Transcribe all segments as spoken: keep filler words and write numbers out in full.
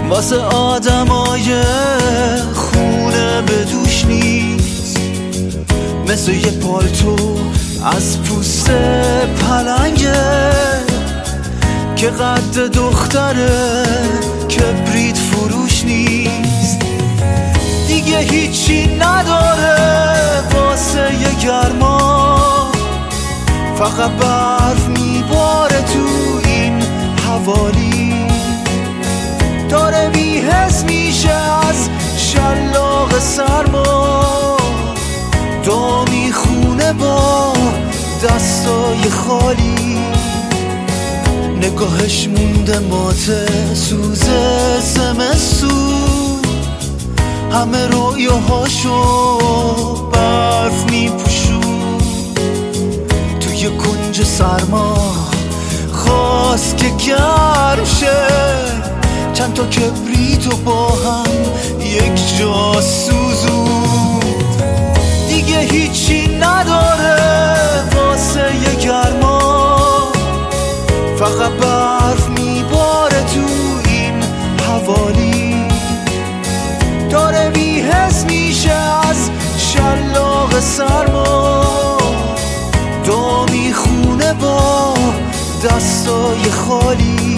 واسه آدمای خونه به دوش نیست، مثل یه پالتو از پوست پلنگه که قد دختره کبریت فروش نیست. دیگه هیچی نداره واسه یه گرما، فقط برف میباره تو این حوالی. داره بی‌حس میشه از شلاق سرما، دو میخونه با دستای خالی. نگاهش مونده ماته سوزه زمستون، همه رویاهاشو برف میپوشون. توی کنج سرما خواست که گرم شه، چند تا کبریتو با هم یک جا سوزوند. دیگه هیچی نداره واسه یه گرما، فقط برف میباره تو این حوالی. داره بی‌حس میشه از شلاق سرما، دو میخونه با دستای خالی.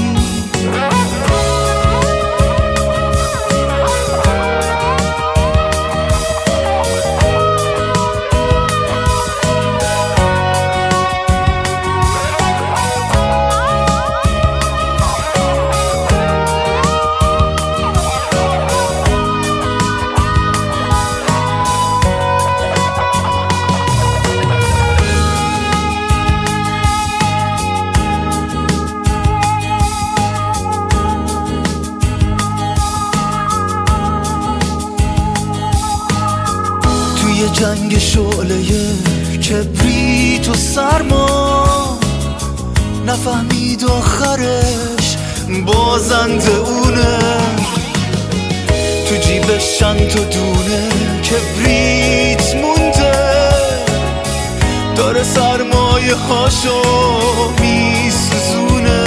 یه جنگ شعله کبریت و سرما، نفهمید آخرش بازنده اونه. تو جیبش چند تا دونه کبریت مونده، داره سرمایه هاشو میسوزونه.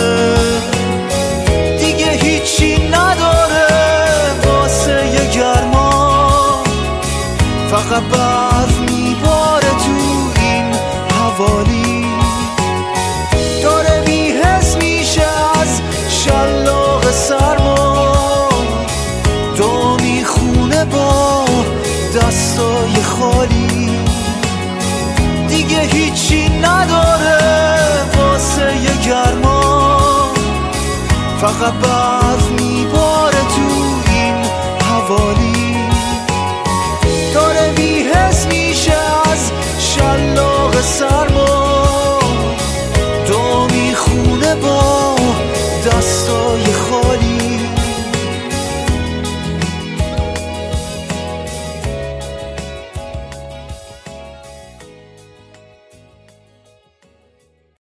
دیگه هیچی نداره واسه یه گرما، فقط برف میباره تو این حوالی. داره بی‌حس میشه از شلاق سرما، دو میخونه با دستای خالی. دیگه هیچی نداره واسه یه گرما، فقط برف